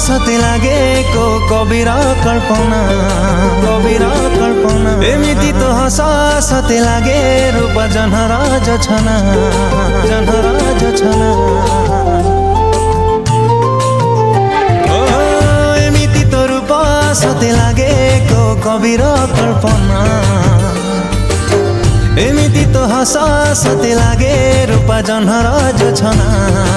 सते लागे को कविर कल्पना एमिति तो हस सते लागे रूप जनराज छना एमिति तो रूप सते लागे को कविर कल्पना एमिति तो हस सते लागे रूप जनराज छना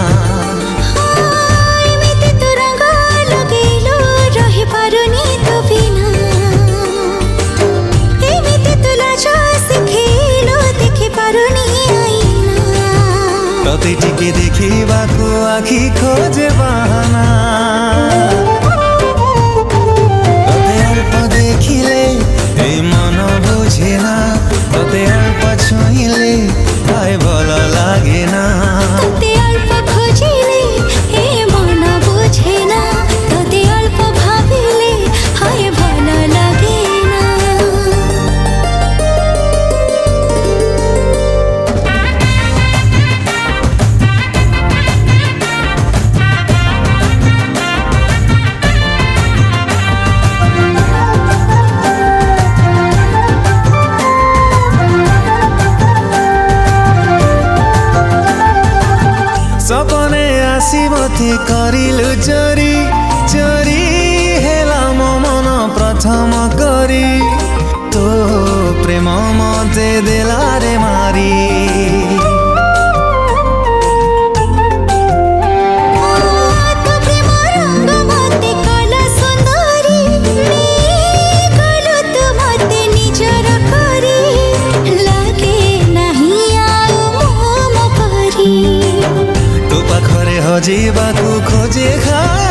तते टिके देखिबाको आखि खोजे बहाना तते अल्प देखिले ए मन बुझेना तते अल्प छुइले आए भल लागेना तते अल्प खोजिले ए मन बुझेना तते अल्प भाबिले आए भल लागेना सपने आसिमथे करिलु चोरी चोरी हेला मो मन प्रथम करी तो प्रेम मते देला रे मारी जीवाको खोजे खा